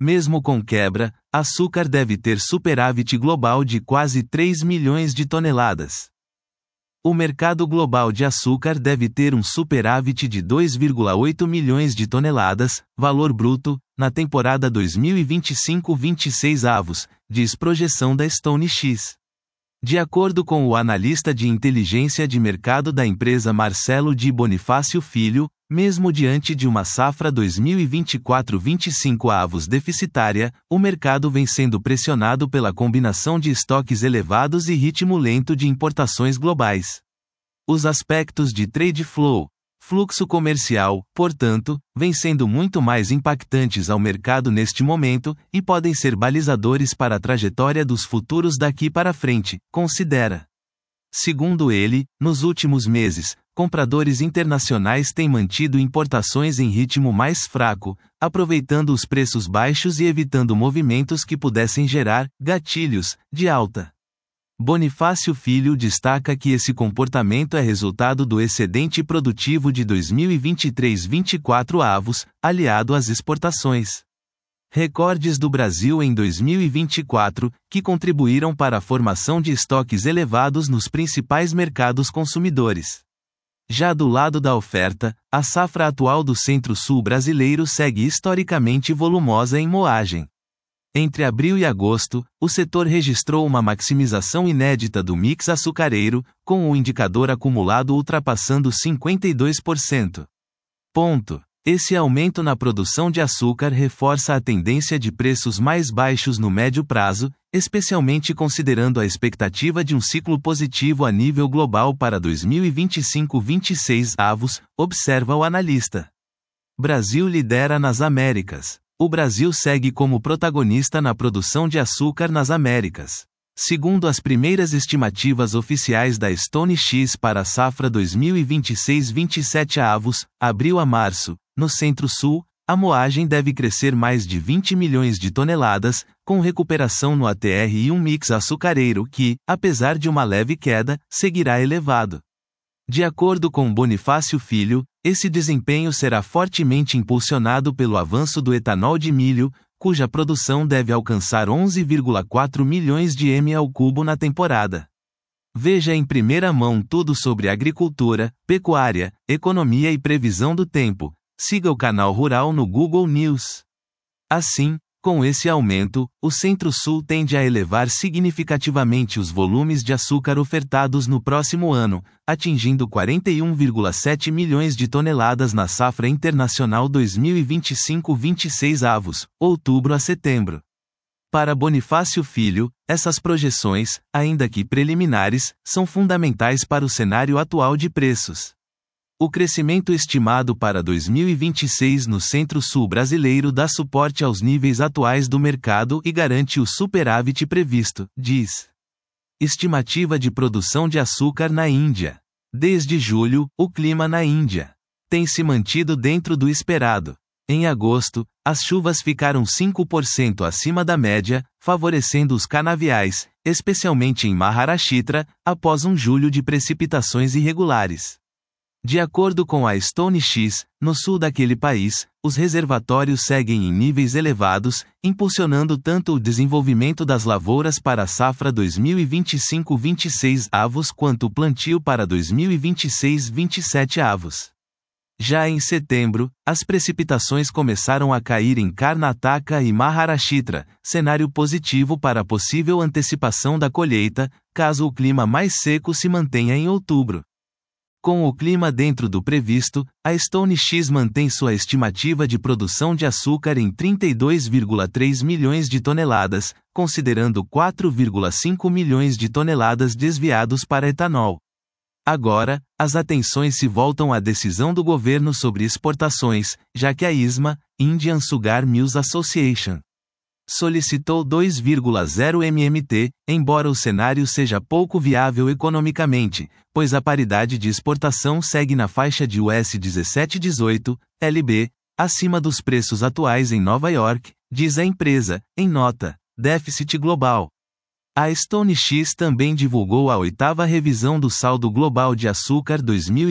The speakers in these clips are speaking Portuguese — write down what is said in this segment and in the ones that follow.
Mesmo com quebra, açúcar deve ter superávit global de quase 3 milhões de toneladas. O mercado global de açúcar deve ter um superávit de 2,8 milhões de toneladas, valor bruto, na temporada 2025-26 avos, diz projeção da StoneX. De acordo com o analista de inteligência de mercado da empresa Marcelo de Bonifácio Filho, mesmo diante de uma safra 2024-25 avos deficitária, o mercado vem sendo pressionado pela combinação de estoques elevados e ritmo lento de importações globais. Os aspectos de trade flow, fluxo comercial, portanto, vêm sendo muito mais impactantes ao mercado neste momento, e podem ser balizadores para a trajetória dos futuros daqui para frente, considera. Segundo ele, nos últimos meses, compradores internacionais têm mantido importações em ritmo mais fraco, aproveitando os preços baixos e evitando movimentos que pudessem gerar gatilhos de alta. Bonifácio Filho destaca que esse comportamento é resultado do excedente produtivo de 2023-24 avos, aliado às exportações recordes do Brasil em 2024, que contribuíram para a formação de estoques elevados nos principais mercados consumidores. Já do lado da oferta, a safra atual do Centro-Sul brasileiro segue historicamente volumosa em moagem. Entre abril e agosto, o setor registrou uma maximização inédita do mix açucareiro, com o indicador acumulado ultrapassando 52%. Esse aumento na produção de açúcar reforça a tendência de preços mais baixos no médio prazo, especialmente considerando a expectativa de um ciclo positivo a nível global para 2025-26 avos, observa o analista. Brasil lidera nas Américas. O Brasil segue como protagonista na produção de açúcar nas Américas. Segundo as primeiras estimativas oficiais da StoneX para a safra 2026-27 avos, abril a março, no Centro-Sul, a moagem deve crescer mais de 20 milhões de toneladas, com recuperação no ATR e um mix açucareiro que, apesar de uma leve queda, seguirá elevado. De acordo com Bonifácio Filho, esse desempenho será fortemente impulsionado pelo avanço do etanol de milho, cuja produção deve alcançar 11,4 milhões de m³ na temporada. Veja em primeira mão tudo sobre agricultura, pecuária, economia e previsão do tempo. Siga o canal Rural no Google News. Assim, com esse aumento, o Centro-Sul tende a elevar significativamente os volumes de açúcar ofertados no próximo ano, atingindo 41,7 milhões de toneladas na safra internacional 2025-26 avos, outubro a setembro. Para Bonifácio Filho, essas projeções, ainda que preliminares, são fundamentais para o cenário atual de preços. O crescimento estimado para 2026 no Centro-Sul brasileiro dá suporte aos níveis atuais do mercado e garante o superávit previsto, diz. Estimativa de produção de açúcar na Índia. Desde julho, o clima na Índia tem se mantido dentro do esperado. Em agosto, as chuvas ficaram 5% acima da média, favorecendo os canaviais, especialmente em Maharashtra, após um julho de precipitações irregulares. De acordo com a StoneX, no sul daquele país, os reservatórios seguem em níveis elevados, impulsionando tanto o desenvolvimento das lavouras para a safra 2025-26 avos quanto o plantio para 2026-27 avos. Já em setembro, as precipitações começaram a cair em Karnataka e Maharashtra, cenário positivo para a possível antecipação da colheita, caso o clima mais seco se mantenha em outubro. Com o clima dentro do previsto, a StoneX mantém sua estimativa de produção de açúcar em 32,3 milhões de toneladas, considerando 4,5 milhões de toneladas desviados para etanol. Agora, as atenções se voltam à decisão do governo sobre exportações, já que a ISMA, Indian Sugar Mills Association, solicitou 2,0 MMT, embora o cenário seja pouco viável economicamente, pois a paridade de exportação segue na faixa de US 17,18 LB, acima dos preços atuais em Nova York, diz a empresa, em nota. Déficit global. A StoneX também divulgou a 8ª revisão do saldo global de açúcar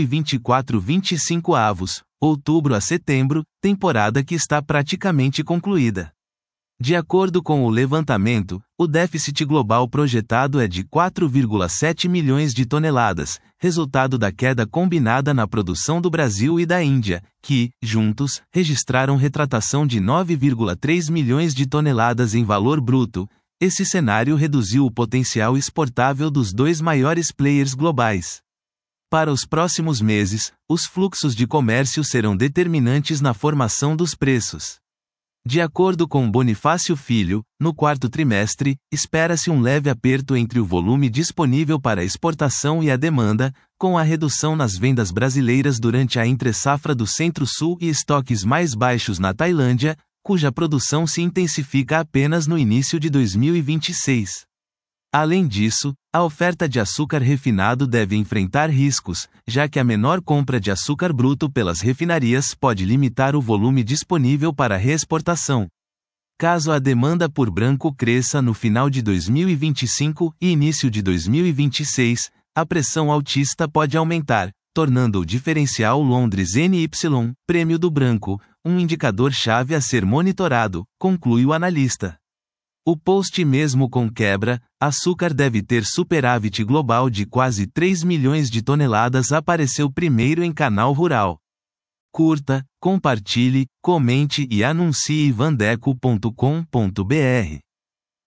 2024-25 avos, outubro a setembro, temporada que está praticamente concluída. De acordo com o levantamento, o déficit global projetado é de 4,7 milhões de toneladas, resultado da queda combinada na produção do Brasil e da Índia, que, juntos, registraram retratação de 9,3 milhões de toneladas em valor bruto. Esse cenário reduziu o potencial exportável dos dois maiores players globais. Para os próximos meses, os fluxos de comércio serão determinantes na formação dos preços. De acordo com Bonifácio Filho, no quarto trimestre, espera-se um leve aperto entre o volume disponível para exportação e a demanda, com a redução nas vendas brasileiras durante a entre-safra do Centro-Sul e estoques mais baixos na Tailândia, cuja produção se intensifica apenas no início de 2026. Além disso, a oferta de açúcar refinado deve enfrentar riscos, já que a menor compra de açúcar bruto pelas refinarias pode limitar o volume disponível para reexportação. Caso a demanda por branco cresça no final de 2025 e início de 2026, a pressão altista pode aumentar, tornando o diferencial Londres NY, prêmio do branco, um indicador-chave a ser monitorado, conclui o analista. O post mesmo com quebra, açúcar deve ter superávit global de quase 3 milhões de toneladas apareceu primeiro em Canal Rural. Curta, compartilhe, comente e anuncie vandeco.com.br.